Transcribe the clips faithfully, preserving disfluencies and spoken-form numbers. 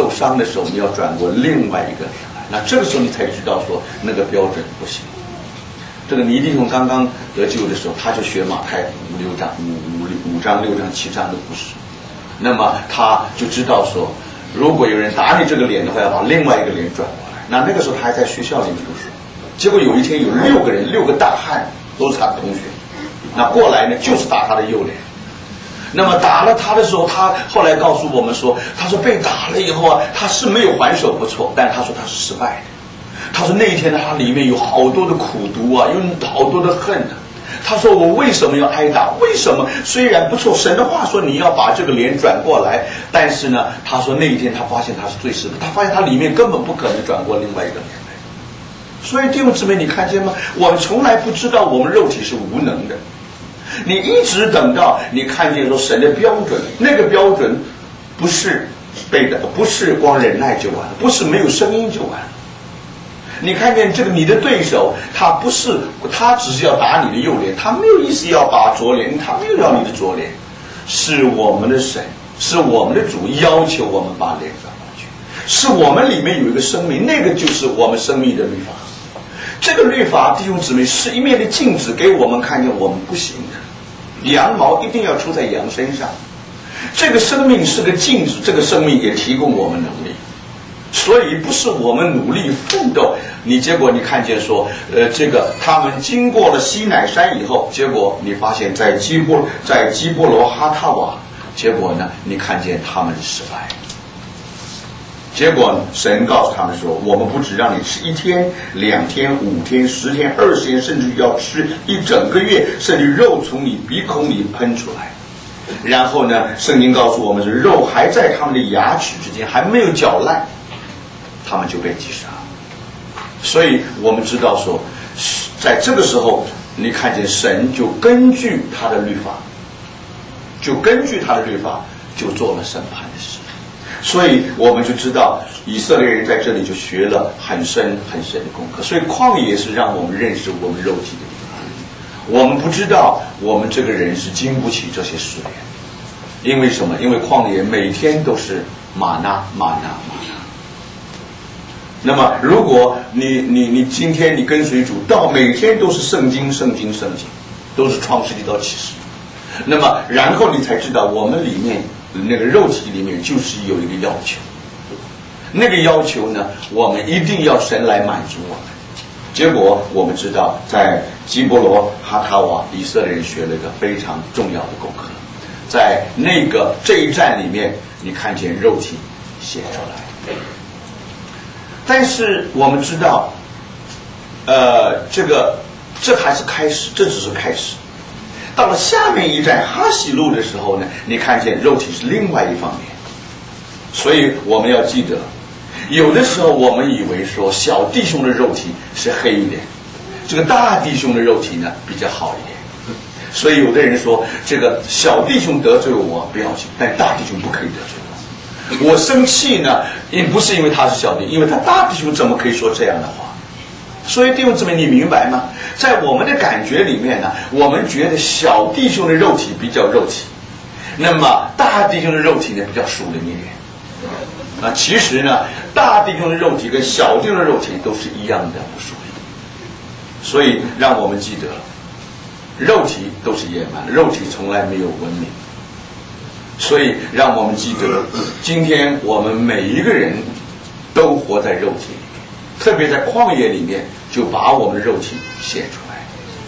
受伤的时候，你要转过另外一个脸来。那这个时候你才知道说那个标准不行。这个倪弟兄刚刚得救的时候，他就学马太五六章五五五章六章七章的故事，那么他就知道说，如果有人打你这个脸的话，要把另外一个脸转过来。那那个时候他还在学校里面读书，结果有一天有六个人，六个大汉都是他的同学，那过来呢就是打他的右脸。那么打了他的时候，他后来告诉我们说，他说被打了以后啊，他是没有还手不错，但他说他是失败的。他说那一天呢，他里面有好多的苦毒啊，有好多的恨啊。他说我为什么要挨打？为什么？虽然不错，神的话说你要把这个脸转过来，但是呢，他说那一天他发现他是最失败，他发现他里面根本不可能转过另外一个脸来。所以弟兄姊妹，你看见吗？我们从来不知道我们肉体是无能的。你一直等到你看见说神的标准，那个标准不是被的，不是光忍耐就完了，不是没有声音就完了。你看见这个你的对手，他不是他只是要打你的右脸，他没有意思要把左脸，他没有要你的左脸，是我们的神，是我们的主要求我们把脸转过去，是我们里面有一个生命，那个就是我们生命的律法。这个律法弟兄姊妹是一面的镜子，给我们看见我们不行的，羊毛一定要出在羊身上。这个生命是个镜子，这个生命也提供我们能力。所以不是我们努力奋斗，你结果你看见说，呃，这个他们经过了西乃山以后，结果你发现在基波在基波罗哈塔瓦，结果呢，你看见他们失败。结果神告诉他们说，我们不只让你吃一天、两天、五天、十天、二十天，甚至要吃一整个月，甚至肉从你鼻孔里喷出来。然后呢，圣经告诉我们是肉还在他们的牙齿之间，还没有嚼烂，他们就被击杀。所以我们知道说，在这个时候，你看见神就根据他的律法，就根据他的律法，就做了审判的事。所以我们就知道以色列人在这里就学了很深很深的功课。所以旷野是让我们认识我们肉体的地方。我们不知道我们这个人是经不起这些试炼，因为什么？因为旷野每天都是玛纳玛纳玛纳。那么如果你你你今天你跟随主，到每天都是圣经圣经圣经，都是创世纪到启示，那么然后你才知道我们里面那个肉体里面就是有一个要求，那个要求呢，我们一定要神来满足我们。结果我们知道，在基波罗哈塔瓦，以色列人学了一个非常重要的功课，在那个这一战里面，你看见肉体显出来。但是我们知道，呃，这个这还是开始，这只是开始。到了下面一站哈喜路的时候呢，你看见肉体是另外一方面。所以我们要记得，有的时候我们以为说小弟兄的肉体是黑一点，这个大弟兄的肉体呢比较好一点。所以有的人说，这个小弟兄得罪我不要紧，但大弟兄不可以得罪我。我生气呢，也不是因为他是小弟，因为他大弟兄怎么可以说这样的话？所以弟兄姊妹，你明白吗？在我们的感觉里面呢，我们觉得小弟兄的肉体比较肉体，那么大弟兄的肉体呢比较属灵一点。啊，其实呢，大弟兄的肉体跟小弟兄的肉体都是一样的不属灵。所以让我们记得，肉体都是野蛮，肉体从来没有文明。所以让我们记得，今天我们每一个人都活在肉体里面，特别在旷野里面，就把我们的肉体显出来。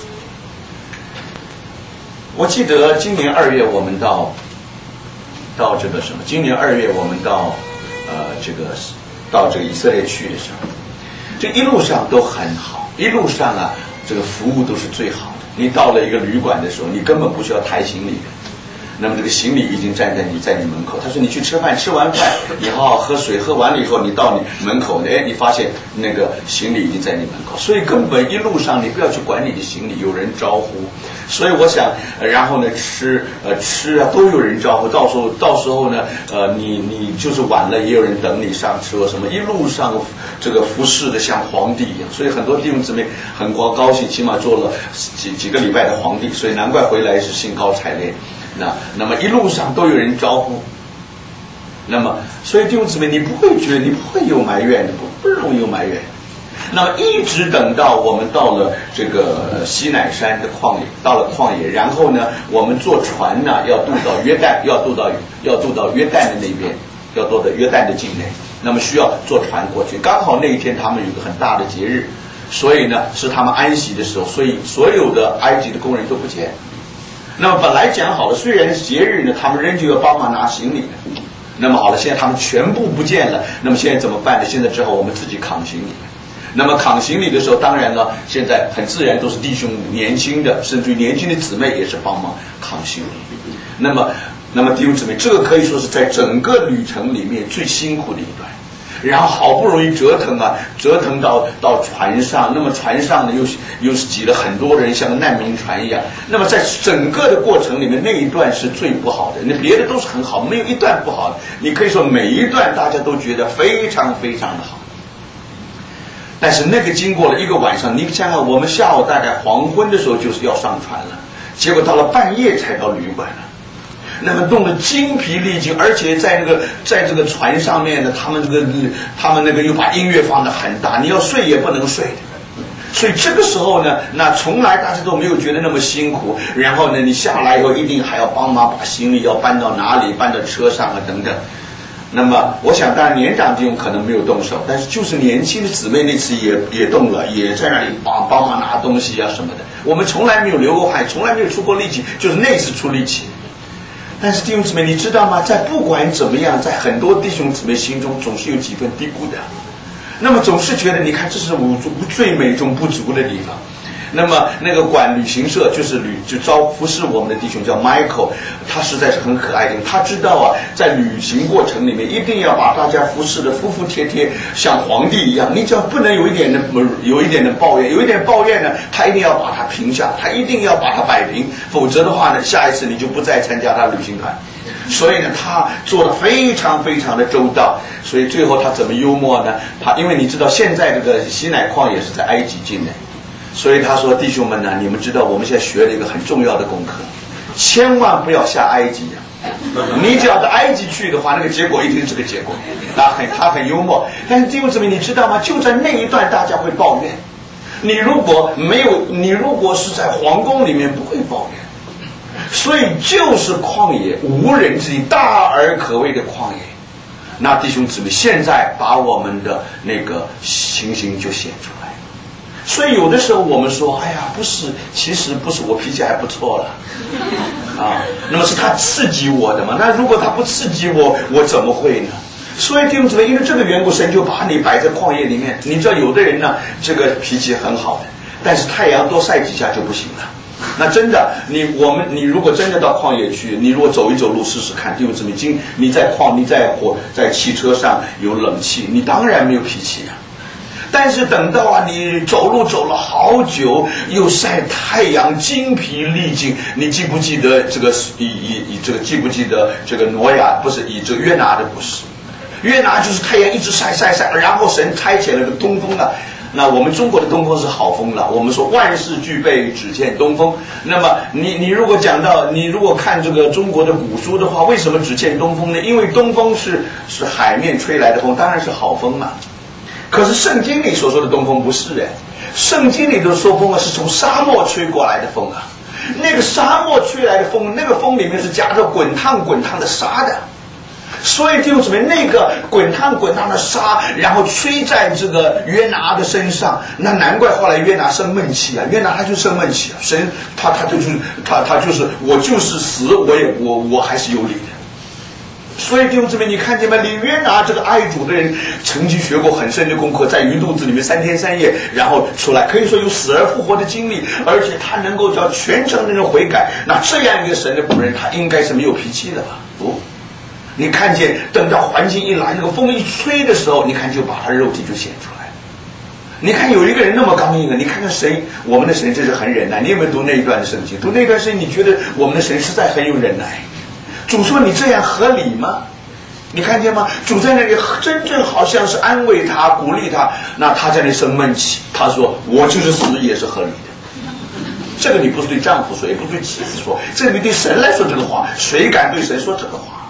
我记得今年二月我们到到这个什么？今年二月我们到呃这个到这个以色列去的时候，这一路上都很好，一路上啊这个服务都是最好的。你到了一个旅馆的时候，你根本不需要抬行李的。那么这个行李已经站在你在你门口，他说你去吃饭，吃完饭你好好喝水，喝完了以后你到你门口，哎，你发现那个行李已经在你门口，所以根本一路上你不要去管你的行李，有人招呼。所以我想，呃、然后呢吃呃吃啊都有人招呼，到时候到时候呢呃你你就是晚了也有人等你上车什么，一路上这个服侍的像皇帝一样，所以很多弟兄姊妹很高高兴，起码做了几几个礼拜的皇帝，所以难怪回来是兴高采烈。那那么一路上都有人招呼， 那么，所以弟兄姊妹，你不会觉得你不会有埋怨的，不不容易有埋怨。那么一直等到我们到了这个西乃山的旷野，到了旷野，然后呢，我们坐船呢要渡到约旦，要渡到要渡到约旦的那边，要渡到约旦的境内。那么需要坐船过去，刚好那一天他们有个很大的节日，所以呢是他们安息的时候，所以所有的埃及的工人都不见。那么本来讲好了，虽然节日呢，他们仍旧要帮忙拿行李的。那么好了，现在他们全部不见了，那么现在怎么办呢？现在只好我们自己扛行李。那么扛行李的时候，当然呢，现在很自然都是弟兄年轻的，甚至于年轻的姊妹也是帮忙扛行李。那么，那么弟兄姊妹，这个可以说是在整个旅程里面最辛苦的一段。然后好不容易折腾啊，折腾到到船上，那么船上呢又又是挤了很多人，像个难民船一样。那么在整个的过程里面，那一段是最不好的，那别的都是很好，没有一段不好的。你可以说每一段大家都觉得非常非常的好。但是那个经过了一个晚上，你想想，我们下午大概黄昏的时候就是要上船了，结果到了半夜才到旅馆了。那么弄得精疲力尽，而且在那个在这个船上面呢，他们这个他们那个又把音乐放得很大，你要睡也不能睡的。所以这个时候呢，那从来大家都没有觉得那么辛苦。然后呢，你下来以后一定还要帮忙把行李要搬到哪里，搬到车上啊等等。那么我想当然年长弟兄可能没有动手，但是就是年轻的姊妹那次也也动了，也在那里帮帮忙拿东西啊什么的。我们从来没有流过汗，从来没有出过力气，就是那次出力气。但是弟兄姊妹，你知道吗？在不管怎么样，在很多弟兄姊妹心中总是有几分低估的，那么总是觉得，你看这是无最美中不足的地方。那么那个管旅行社就是旅就招服侍我们的弟兄叫 Michael， 他实在是很可爱的。他知道啊，在旅行过程里面一定要把大家服侍的服服帖帖，像皇帝一样。你只要不能有一点的有一点的抱怨，有一点抱怨呢，他一定要把它平下，他一定要把它摆平，否则的话呢，下一次你就不再参加他旅行团。所以呢，他做得非常非常的周到。所以最后他怎么幽默呢？他因为你知道现在这个西乃旷也是在埃及境内。所以他说，弟兄们呢，你们知道我们现在学了一个很重要的功课，千万不要下埃及啊！你只要到埃及去的话，那个结果一定是个结果。他很他很幽默，但是弟兄姊妹，你知道吗？就在那一段，大家会抱怨。你如果没有，你如果是在皇宫里面，不会抱怨。所以就是旷野，无人之地，大而可畏的旷野。那弟兄姊妹，现在把我们的那个情形就显出来。所以有的时候我们说，哎呀，不是，其实不是，我脾气还不错了，啊，那么是他刺激我的嘛？那如果他不刺激我，我怎么会呢？所以弟兄姊妹，因为这个缘故，神就把你摆在旷野里面。你知道，有的人呢，这个脾气很好的，但是太阳多晒几下就不行了。那真的，你我们你如果真的到旷野去，你如果走一走路试试看，弟兄姊妹，今你在旷你在火在汽车上有冷气，你当然没有脾气啊。但是等到啊，你走路走了好久，又晒太阳，精疲力尽。你记不记得这个以以以这个记不记得这个挪亚不是以这个约拿的故事？约拿就是太阳一直晒晒晒，然后神差遣了个东风啊。那我们中国的东风是好风了，我们说万事俱备，只欠东风。那么你你如果讲到你如果看这个中国的古书的话，为什么只欠东风呢？因为东风是是海面吹来的风，当然是好风嘛。可是圣经里所说的东风不是哎，圣经里的说风啊是从沙漠吹过来的风啊，那个沙漠吹来的风，那个风里面是夹着滚烫滚烫的沙的，所以弟兄姊妹，那个滚烫滚烫的沙，然后吹在这个约拿的身上，那难怪后来约拿生闷气啊，约拿他就生闷气啊，神他他就是他他就是我就是死，我也我我还是有理的。所以弟兄姊妹，你看见吗？李约拿这个爱主的人，曾经学过很深的功课，在鱼肚子里面三天三夜，然后出来，可以说有死而复活的经历，而且他能够叫全城的人悔改。那这样一个神的仆人，他应该是没有脾气的吧？不，你看见等到环境一来，那个风一吹的时候，你看就把他肉体就显出来了。你看有一个人那么刚硬啊，你看看神，我们的神真是很忍耐。你有没有读那一段的圣经？读那段圣经，你觉得我们的神实在很有忍耐。主说你这样合理吗？你看见吗？主在那里真正好像是安慰他鼓励他，那他在那里生闷气，他说我就是死也是合理的。这个你不是对丈夫说，也不是对妻子说，这个你对神来说这个话，谁敢对神说这个话？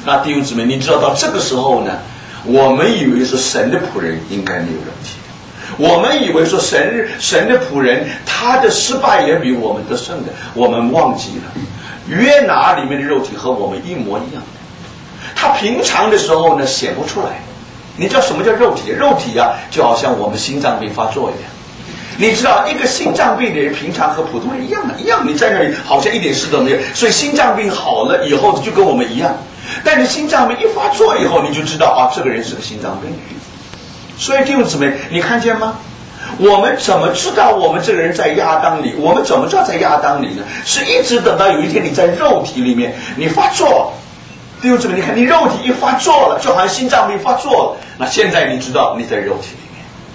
那弟兄姊妹，你知道到这个时候呢，我们以为说神的仆人应该没有肉体，我们以为说神神的仆人他的失败也比我们得胜的，我们忘记了约拿里面的肉体和我们一模一样的，他平常的时候呢显不出来。你知道什么叫肉体？肉体啊，就好像我们心脏病发作一样。你知道一个心脏病的人平常和普通人一样的，一样，你在那里好像一点事都没有，所以心脏病好了以后就跟我们一样。但是心脏病一发作以后，你就知道啊，这个人是个心脏病人。所以弟兄姊妹，你看见吗？我们怎么知道我们这个人在亚当里？我们怎么知道在亚当里呢？是一直等到有一天你在肉体里面你发作了。弟兄姊妹，你看你肉体一发作了，就好像心脏病发作了，那现在你知道你在肉体里面。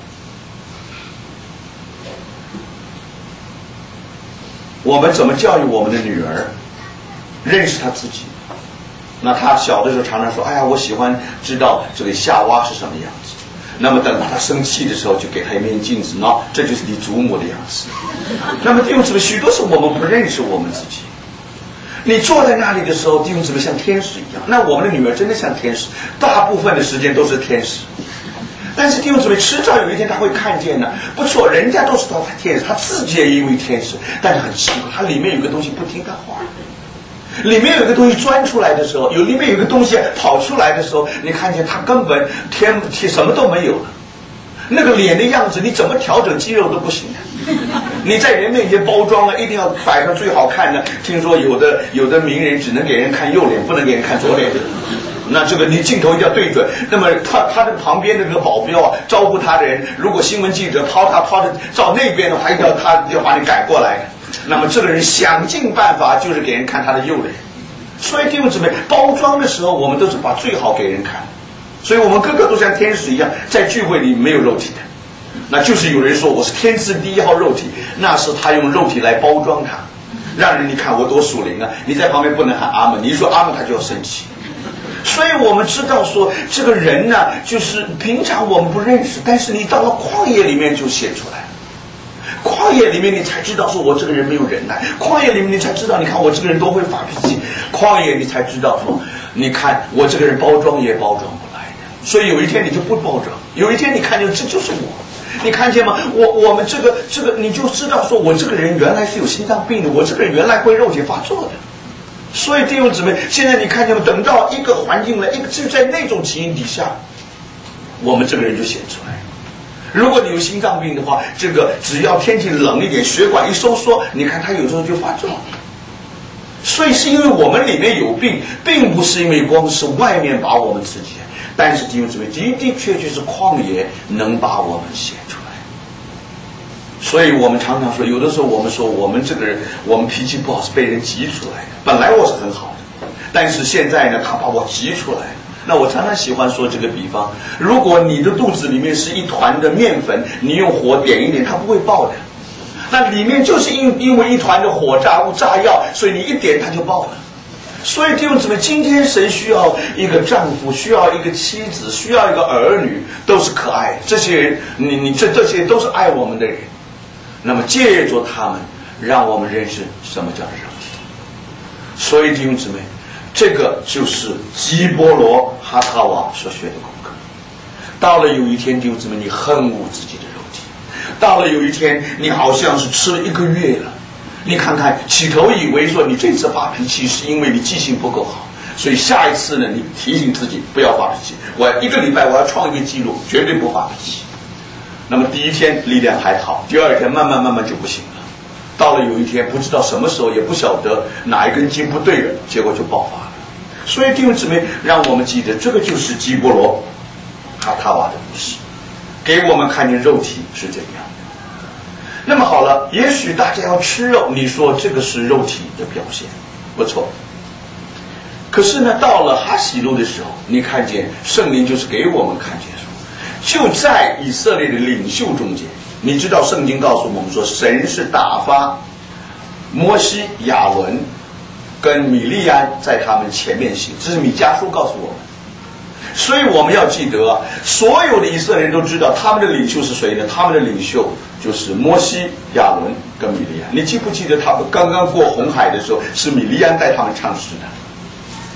我们怎么教育我们的女儿认识她自己？那她小的时候常常说，哎呀，我喜欢知道这个夏娃是什么样子。那么等到她生气的时候，就给她一面镜子，喏，这就是你祖母的样子。那么弟兄姊妹，许多时候我们不认识我们自己。你坐在那里的时候，弟兄姊妹像天使一样。那我们的女儿真的像天使，大部分的时间都是天使。但是弟兄姊妹，迟早有一天他会看见呢。不错，人家都是他天使，他自己也因为天使，但是很奇怪，他里面有个东西不听他话，里面有个东西钻出来的时候，有里面有个东西跑出来的时候，你看见他根本天天什么都没有了。那个脸的样子，你怎么调整肌肉都不行的。你在人面前包装了，一定要摆上最好看的。听说有的有的名人只能给人看右脸，不能给人看左脸。那这个你镜头一定要对准。那么他他的旁边的这个保镖啊，招呼他的人，如果新闻记者抛他抛的照那边的话，一定要他要把你改过来。那么这个人想尽办法就是给人看他的右脸。所以弟兄姊妹，包装的时候我们都是把最好给人看。所以我们个个都像天使一样，在聚会里没有肉体的。那就是有人说我是天字第一号肉体，那是他用肉体来包装他，让人你看我多属灵啊！你在旁边不能喊阿门，你一说阿门他就要生气。所以我们知道说这个人呢，就是平常我们不认识，但是你到了旷野里面就显出来了。旷野里面你才知道说我这个人没有忍耐，旷野里面你才知道，你看我这个人都会发脾气，旷野你才知道说，你看我这个人包装也包装不来的。所以有一天你就不包装，有一天你看见这就是我。你看见吗？我我们这个这个，你就知道说我这个人原来是有心脏病的，我这个人原来会肉体发作的。所以弟兄姊妹，现在你看见吗？等到一个环境来，一个就在那种情形底下，我们这个人就显出来。如果你有心脏病的话，这个只要天气冷一点，血管一收缩，你看它有时候就发作。所以是因为我们里面有病，并不是因为光是外面把我们刺激。但是弟兄姊妹，的的确确是旷野能把我们显出来。所以我们常常说，有的时候我们说我们这个人，我们脾气不好是被人急出来的。本来我是很好的，但是现在呢，他把我急出来了。那我常常喜欢说这个比方，如果你的肚子里面是一团的面粉，你用火点一点，它不会爆的。那里面就是因因为一团的火炸物炸药，所以你一点它就爆了。所以弟兄姊妹，今天神需要一个丈夫，需要一个妻子，需要一个儿女，都是可爱的。这些人，你你这这些都是爱我们的人。那么借着他们，让我们认识什么叫肉体。所以弟兄姊妹，这个就是基波罗哈塔瓦所学的功课。到了有一天，弟兄姊妹，你恨恶自己的肉体；到了有一天，你好像是吃了一个月了。你看看，起头以为说你这次发脾气是因为你记性不够好，所以下一次呢，你提醒自己不要发脾气。我一个礼拜我要创一个记录，绝对不发脾气。那么第一天力量还好，第二天慢慢慢慢就不行了。到了有一天，不知道什么时候，也不晓得哪一根筋不对了，结果就爆发了。所以弟兄姊妹，让我们记得，这个就是基波罗哈塔瓦的故事，给我们看见肉体是怎样。那么好了，也许大家要吃肉，你说这个是肉体的表现，不错。可是呢，到了哈喜路的时候，你看见圣灵就是给我们看见说，就在以色列的领袖中间，你知道圣经告诉我们说，神是打发摩西、亚伦跟米利安在他们前面行，这是米迦书告诉我们。所以我们要记得，所有的以色列人都知道他们的领袖是谁呢？他们的领袖就是摩西、亚伦跟米利安。你记不记得他们刚刚过红海的时候，是米利安带他们唱诗的？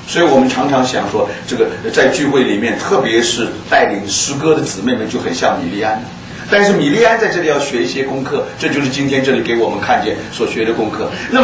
所以我们常常想说，这个在聚会里面，特别是带领诗歌的姊妹们就很像米利安。但是米利安在这里要学一些功课，这就是今天这里给我们看见所学的功课。那么